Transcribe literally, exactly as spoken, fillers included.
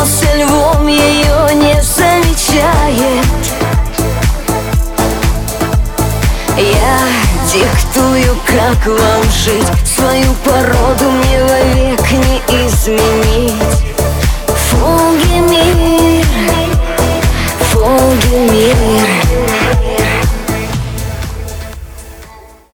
сделался львом, ее не замечает. Я диктую, как вам жить, свою породу мне вовек не изменить.